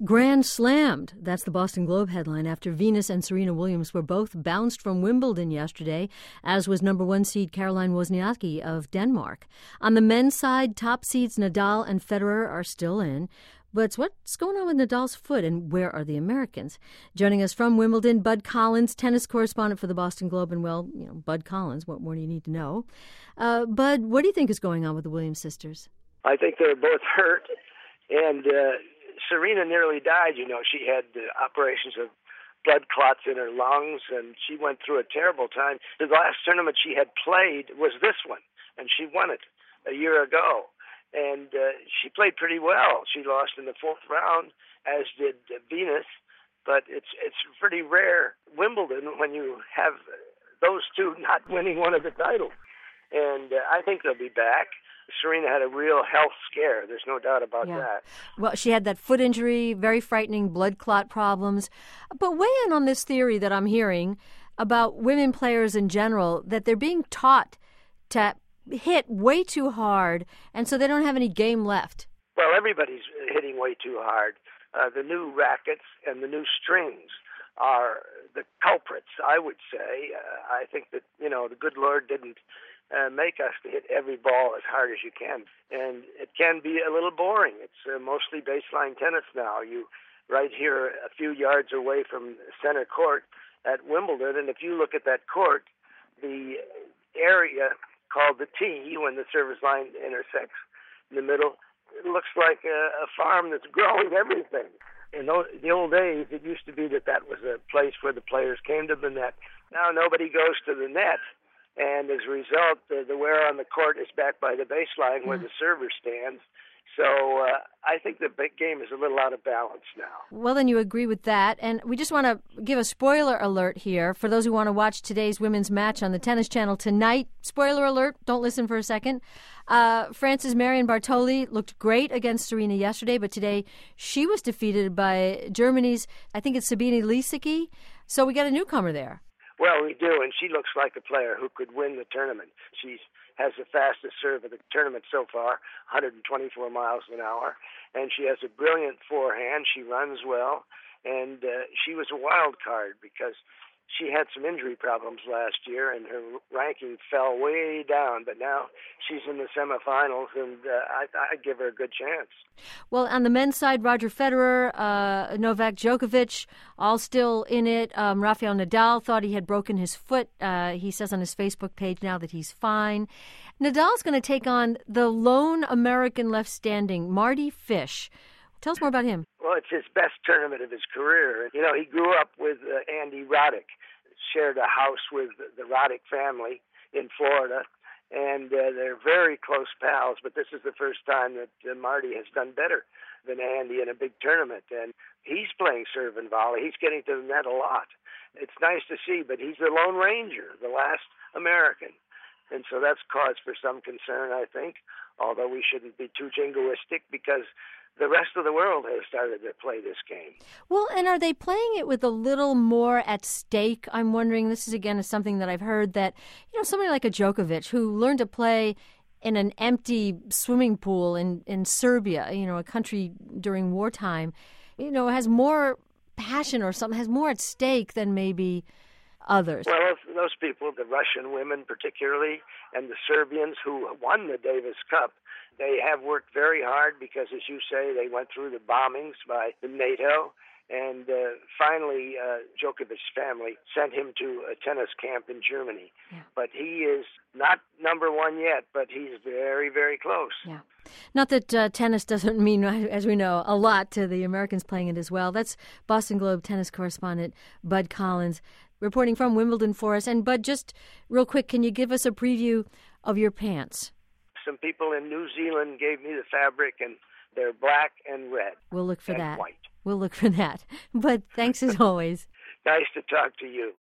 Grand slammed. That's the Boston Globe headline after Venus and Serena Williams were both bounced from Wimbledon yesterday, as was number one seed Caroline Wozniacki of Denmark. On the men's side, top seeds Nadal and Federer are still in. But what's going on with Nadal's foot, and where are the Americans? Joining us from Wimbledon, Bud Collins, tennis correspondent for the Boston Globe. And, well, Bud Collins, what more do you need to know? Bud, what do you think is going on with the Williams sisters? I think they're both hurt, and Serena nearly died. She had operations of blood clots in her lungs, and she went through a terrible time. The last tournament she had played was this one, and she won it a year ago. And she played pretty well. She lost in the fourth round, as did Venus. But it's pretty rare, Wimbledon, when you have those two not winning one of the titles. And I think they'll be back. Serena had a real health scare. There's no doubt about that. Well, she had that foot injury, very frightening blood clot problems. But weigh in on this theory that I'm hearing about women players in general, that they're being taught to hit way too hard, and so they don't have any game left. Well, everybody's hitting way too hard. The new rackets and the new strings are the culprits, I would say. I think that, the good Lord didn't make us to hit every ball as hard as you can. And it can be a little boring. It's mostly baseline tennis now. You right here a few yards away from center court at Wimbledon, and if you look at that court, the area called the tee, when the service line intersects in the middle, it looks like a farm that's growing everything. In the old days, it used to be that was a place where the players came to the net. Now nobody goes to the net, and as a result, the wear on the court is back by the baseline where the server stands. So I think the big game is a little out of balance now. Well, then you agree with that. And we just want to give a spoiler alert here for those who want to watch today's women's match on the Tennis Channel tonight. Spoiler alert, don't listen for a second. Frances Marion Bartoli looked great against Serena yesterday, but today she was defeated by Germany's, I think it's Sabine Lisicki. So we got a newcomer there. Well, we do, and she looks like a player who could win the tournament. She has the fastest serve of the tournament so far, 124 miles an hour, and she has a brilliant forehand. She runs well, and she was a wild card because she had some injury problems last year, and her ranking fell way down. But now she's in the semifinals, and I give her a good chance. Well, on the men's side, Roger Federer, Novak Djokovic, all still in it. Rafael Nadal thought he had broken his foot. He says on his Facebook page now that he's fine. Nadal's going to take on the lone American left standing, Mardy Fish. Tell us more about him. Well, it's his best tournament of his career. He grew up with Andy Roddick, shared a house with the Roddick family in Florida, and they're very close pals, but this is the first time that Marty has done better than Andy in a big tournament, and he's playing serve and volley. He's getting to the net a lot. It's nice to see, but he's the Lone Ranger, the last American, and so that's cause for some concern, I think, although we shouldn't be too jingoistic because the rest of the world has started to play this game. Well, and are they playing it with a little more at stake? I'm wondering, this is again something that I've heard that, somebody like a Djokovic who learned to play in an empty swimming pool in Serbia, a country during wartime, has more passion or something, has more at stake than maybe others. Well, those people, the Russian women particularly, and the Serbians who won the Davis Cup, they have worked very hard because, as you say, they went through the bombings by the NATO. And finally, Djokovic's family sent him to a tennis camp in Germany. Yeah. But he is not number one yet, but he's very, very close. Yeah. Not that tennis doesn't mean, as we know, a lot to the Americans playing it as well. That's Boston Globe tennis correspondent Bud Collins reporting from Wimbledon for us. And Bud, just real quick, can you give us a preview of your pants? Some people in New Zealand gave me the fabric, and they're black and red. We'll look for that. White. We'll look for that. But thanks as always. Nice to talk to you.